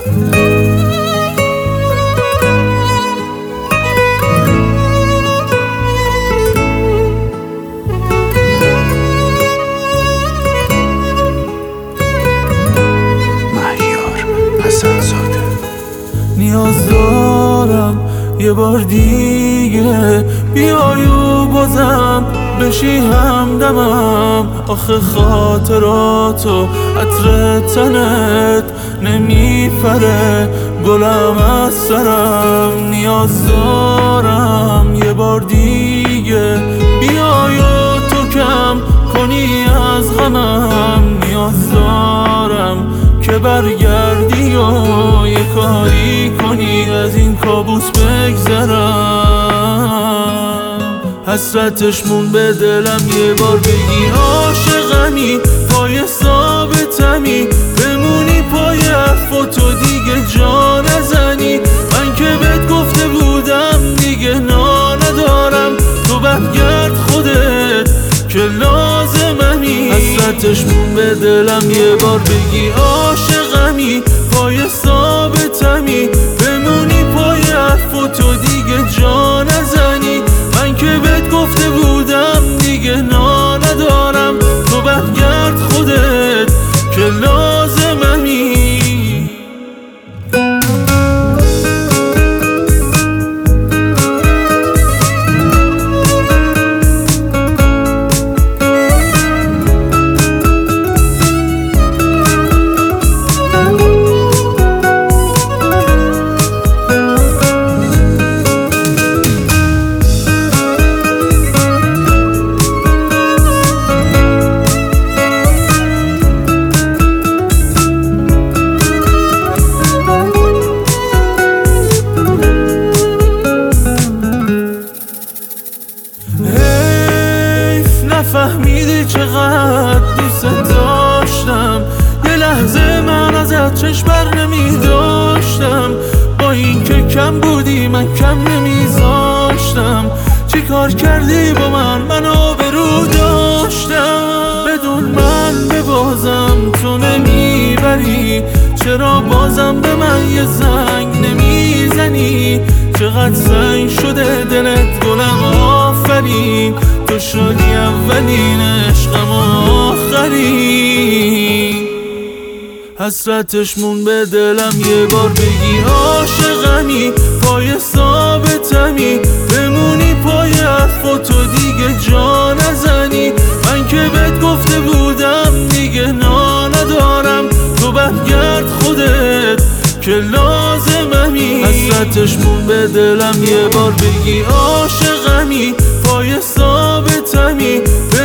نیاز دارم یه بار دیگه بیای و بازم بشی همدمم. آخه خاطراتو عطر تنت نمیپره گلم از سرم. نیاز دارم یه بار دیگه بیای و تو کم کنی از غمم. نیاز دارم که برگردی و یه کاری کنی از این کابوس بگذرم. حسرتش مون به دلم یه بار بگی عاشقمی، پای ثابتمی بمونی پای حرفاتو دیگه جا نزنی. من که بهت گفته بودم دیگه نا ندارم، تو برگرد خودت که لازممی. حسرتش مون به دلم یه بار بگی عاشقمی، پای ثابتمی بمونی پای حرفاتو دیگه جا نزنی. من که بهت گفته بودم دیگه نا ندارم، تو برگرد خودت که لازممی. نفهمیدی چقدر دوست داشتم، یه لحظه من ازت چشم بر نمی داشتم. با این که کم بودی من کم نمیذاشتم. چی کار کردی با من آبرو داشتم. بدون من به بازم تو نمیبری، چرا بازم به من یه زنگ نمیزنی؟ چقدر سنگ شده دلت گلم آفرین، تو شدی اولین عشقم آخرین. حسرتش مون به دلم یه بار بگی عاشقمی، پای ثابتمی بمونی پای حرفاتو دیگه جا نزنی. من که بهت گفته بودم دیگه نا ندارم، تو برگرد خودت که لازممی. حسرتش مون به دلم یه بار بگی عاشقمی، پای ثابتمی